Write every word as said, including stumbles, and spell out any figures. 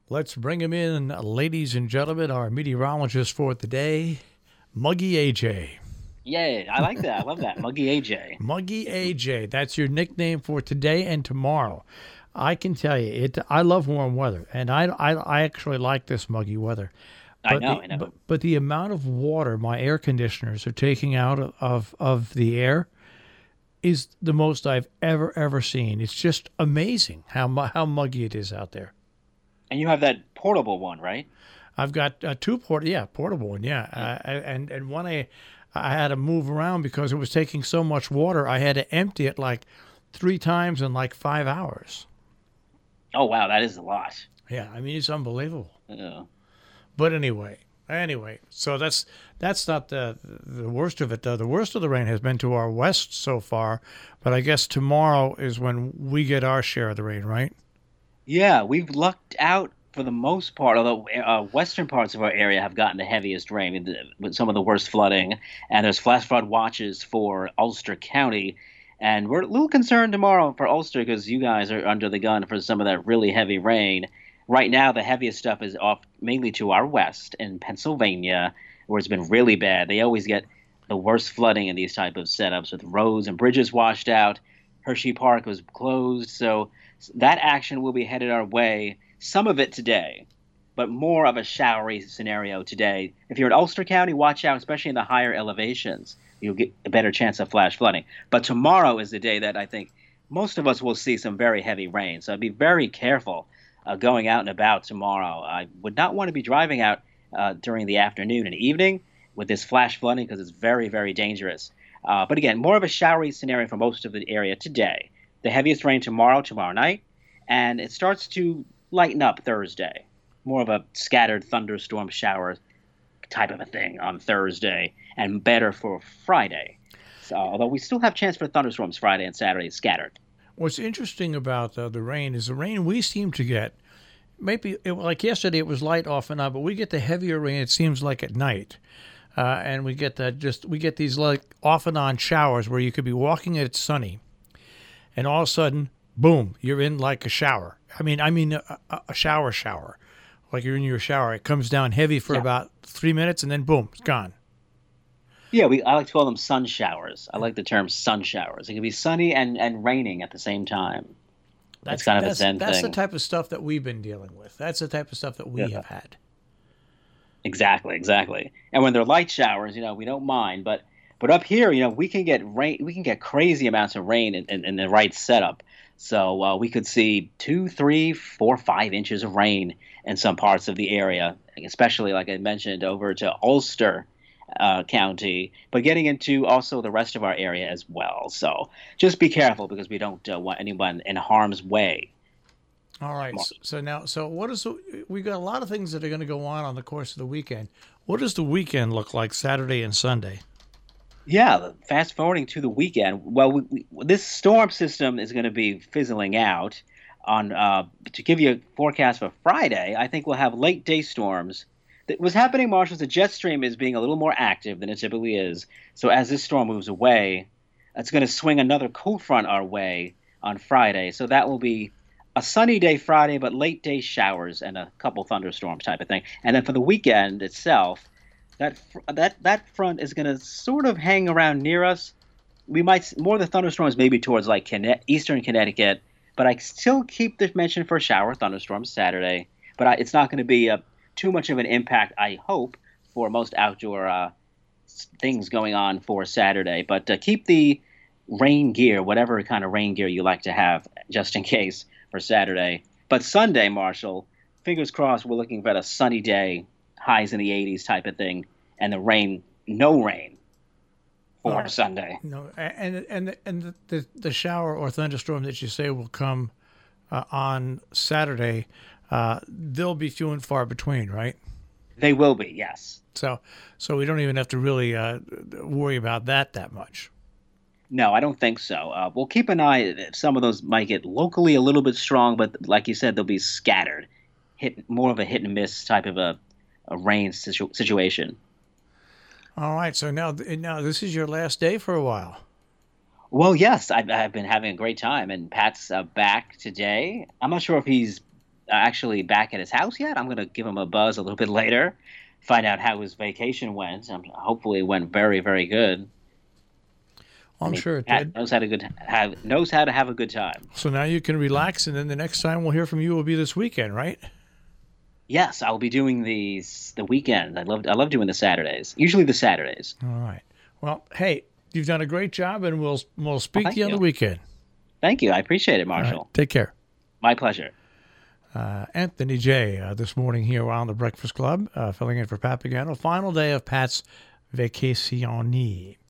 Let's bring him in, ladies and gentlemen, our meteorologist for the day, Muggy A J. Yay, I like that. I love that. Muggy A J. Muggy A J, that's your nickname for today and tomorrow. I can tell you, it. I love warm weather, and I, I, I actually like this muggy weather. I But know, the I know. but, but the amount of water my air conditioners are taking out of, of, of the air is the most I've ever ever seen. It's just amazing how mu- how muggy it is out there. And you have that portable one, right? I've got uh, two port, yeah, portable one, yeah, Yeah. uh, and and one I I had to move around because it was taking so much water. I had to empty it like three times in like five hours. Oh, wow, that is a lot. Yeah, I mean it's unbelievable. Yeah. But anyway, anyway, so that's that's not the the worst of it. Though. The worst of the rain has been to our west so far, but I guess tomorrow is when we get our share of the rain, right? Yeah, we've lucked out for the most part, although uh, western parts of our area have gotten the heaviest rain with with some of the worst flooding. And there's flash flood watches for Ulster County. And we're a little concerned tomorrow for Ulster because you guys are under the gun for some of that really heavy rain. Right now, the heaviest stuff is off mainly to our west in Pennsylvania, where it's been really bad. They always get the worst flooding in these type of setups with roads and bridges washed out. Hershey Park was closed, so that action will be headed our way. Some of it today, but more of a showery scenario today. If you're in Ulster County, watch out, especially in the higher elevations. You'll get a better chance of flash flooding. But tomorrow is the day that I think most of us will see some very heavy rain. So be very careful uh, going out and about tomorrow. I would not want to be driving out uh, during the afternoon and evening with this flash flooding because it's very, very dangerous. Uh, but again, more of a showery scenario for most of the area today. The heaviest rain tomorrow, tomorrow night, and it starts to lighten up Thursday. More of a scattered thunderstorm shower type of a thing on Thursday, and better for Friday. So, although we still have chance for thunderstorms Friday and Saturday scattered. What's interesting about uh, the rain is the rain we seem to get. Maybe it, like yesterday, it was light off and on, but we get the heavier rain. It seems like at night. Uh, and we get that just we get these like off and on showers where you could be walking and it's sunny, and all of a sudden, boom, you're in like a shower. I mean, I mean a, a shower shower, like you're in your shower. It comes down heavy for Yeah, about three minutes, and then boom, it's gone. yeah. We I like to call them sun showers. I like the term sun showers. It can be sunny and and raining at the same time. It's That's kind of a that's zen that's the thing. type of stuff that we've been dealing with. That's the type of stuff that we Yeah. have had. Exactly, exactly. And when they're light showers, you know, we don't mind. But but up here, you know, we can get rain. We can get crazy amounts of rain in, in, in the right setup. So uh, we could see two, three, four, five inches of rain in some parts of the area, especially like I mentioned over to Ulster uh, County, but getting into also the rest of our area as well. So just be careful because we don't uh, want anyone in harm's way. All right. So, so now, so what is the, we got a lot of things that are going to go on on the course of the weekend. What does the weekend look like Saturday and Sunday? Yeah, fast forwarding to the weekend. Well, we, we, this storm system is going to be fizzling out. On uh, to give you a forecast for Friday, I think we'll have late day storms. That what's happening, Marshall, is the jet stream is being a little more active than it typically is. So as this storm moves away, it's going to swing another cold front our way on Friday. So that will be a sunny day Friday, but late day showers and a couple thunderstorms type of thing. And then for the weekend itself, that fr- that that front is going to sort of hang around near us. We might s- more of the thunderstorms maybe towards like Conne- eastern Connecticut, but I still keep the mention for shower thunderstorms Saturday. But I, it's not going to be a, too much of an impact, I hope, for most outdoor uh, s- things going on for Saturday. But uh, keep the rain gear, whatever kind of rain gear you like to have, just in case for Saturday. But Sunday, Marshall, fingers crossed, we're looking for a sunny day, highs in the eighties type of thing, and the rain, no rain for Uh, Sunday. no, and and and the, the the shower or thunderstorm that you say will come uh, on Saturday, uh, they'll be few and far between, right? They will be, yes. So so we don't even have to really uh, worry about that that much. No, I don't think so. Uh, we'll keep an eye. Some of those might get locally a little bit strong, but like you said, they'll be scattered. Hit more of a hit and miss type of a, a rain situ- situation. All right. So now now this is your last day for a while. Well, yes, I've, I've been having a great time, and Pat's uh, back today. I'm not sure if he's actually back at his house yet. I'm going to give him a buzz a little bit later, find out how his vacation went. Um, hopefully, it went very, very good. Well, I I'm mean, sure it Pat did. knows how to good have knows how to have a good time. So now you can relax, and then the next time we'll hear from you will be this weekend, right? Yes, I'll be doing these the weekend. I love I love doing the Saturdays. Usually the Saturdays. All right. Well, hey, you've done a great job, and we'll we'll Well, speak to thank you on the you. weekend. Thank you. I appreciate it, All right. Marshall. Take care. My pleasure. Uh, Anthony J. Uh, this morning here on the Breakfast Club, uh, filling in for Pat Pagano. Final day of Pat's vacacione.